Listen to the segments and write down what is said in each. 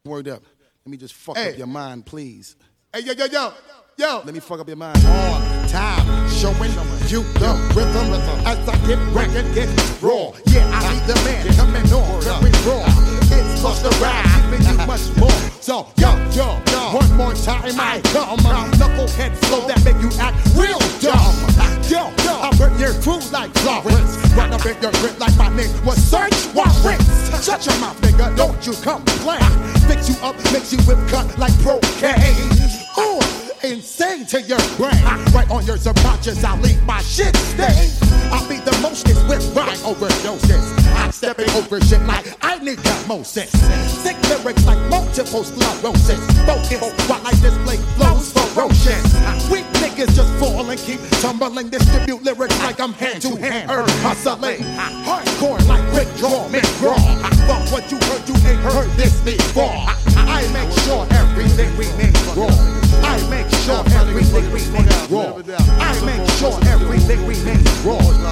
Word up. Let me just fuck up your mind, please. Hey, yo. Let me fuck up your mind. On time, showing you the rhythm as I get record, get raw. Yeah, I need the man coming on, very raw. It's plus the ride, giving you much more. So, yo, one more time I come. Knucklehead flow that make you act real dumb. Yo, I burn your crew like Florence. Run up in your grip like my name was Search Warrants. Shut your mouth, nigga, don't you complain. Fix you up, makes you whip cut like Procaine. Ooh. Insane to your brain. Right on your subconscious, I'll leave my shit stain. I'll be the mostest with rhyme overdoses. I'm stepping over shit like I need osmosis. Sick lyrics like multiple sclerosis. Focus while I display flows ferocious. Weak niggas just fall and keep tumbling. Distribute lyrics like I'm hand to hand hustling. Hardcore like quick draw, mid-draw. Fuck what you heard, you ain't heard this before. I make sure everything we make raw. I make sure everything we make raw. I make sure everything we make raw.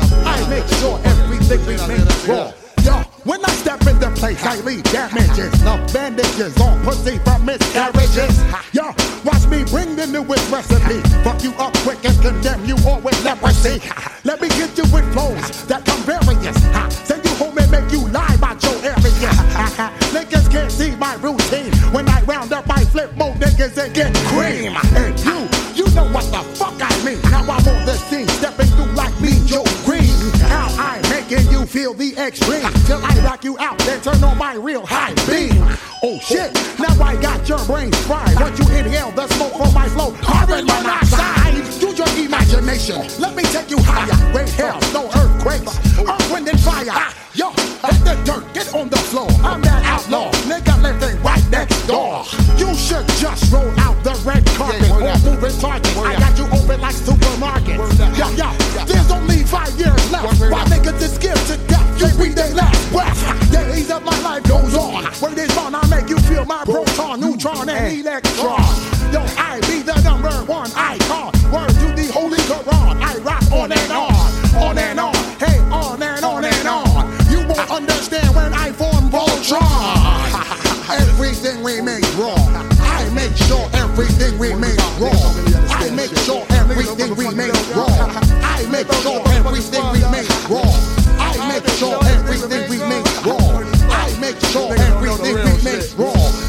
I make sure everything we make raw. Yo, when I step in the place, I leave damages. No bandages on pussy from miscarriages. Yo, watch me bring the newest recipe. Fuck you up quick and condemn you all with leprosy. Let me get you with flows that come various. Send you home and make you lie about your area. Niggas can't see my routine. When I round up, I flip more niggas and get cream. And you know what the fuck I mean. Now I'm on the scene, stepping through like me, Joe Green. How I'm making you feel the extreme. Till I rock you out, then turn on my real high beam. Oh shit, now I got your brains fried. Once you inhale the smoke from my flow, carbon monoxide. Use your imagination, let me take you higher. Rain, hail, snow, earthquakes, earth, wind, and fire. Yo, hit the dirt, get on the floor. I'm that outlaw, nigga living right next door. You should just roll out the red carpet or move in target. I got you open like supermarkets. Yo, there's only 5 years left. Why niggas is scared to death? You breathe their last breath. Days of my life goes on. Word is on, I make you feel my proton, neutron, and electron. Yo, I be the number one icon. Word to the Holy Quran. I rock on and on and on. Hey, on and on and on. You won't understand when I form Voltron. Everything we make wrong. I make sure everything we make wrong. I make sure everything we make wrong. I make sure everything we make wrong. I make sure everything we make wrong. I make sure everything we make wrong.